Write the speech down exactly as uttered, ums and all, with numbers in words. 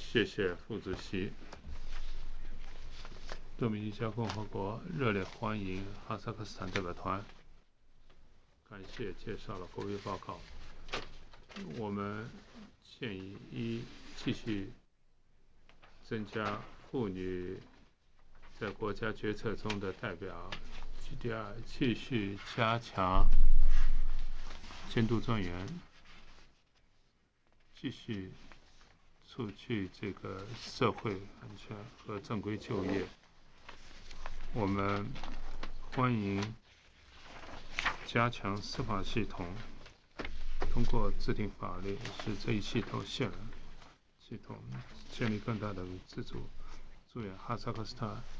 谢谢副主席。多米尼加共和国热烈欢迎哈萨克斯坦代表团。感谢介绍了国会报告。我们建议一继续增加妇女在国家决策中的代表。第二，继续加强监督专员，继续促进这个社会安全和正规就业。我们欢迎加强司法系统，通过制定法律使这一系统线系统建立更大的自主。祝愿哈萨克斯坦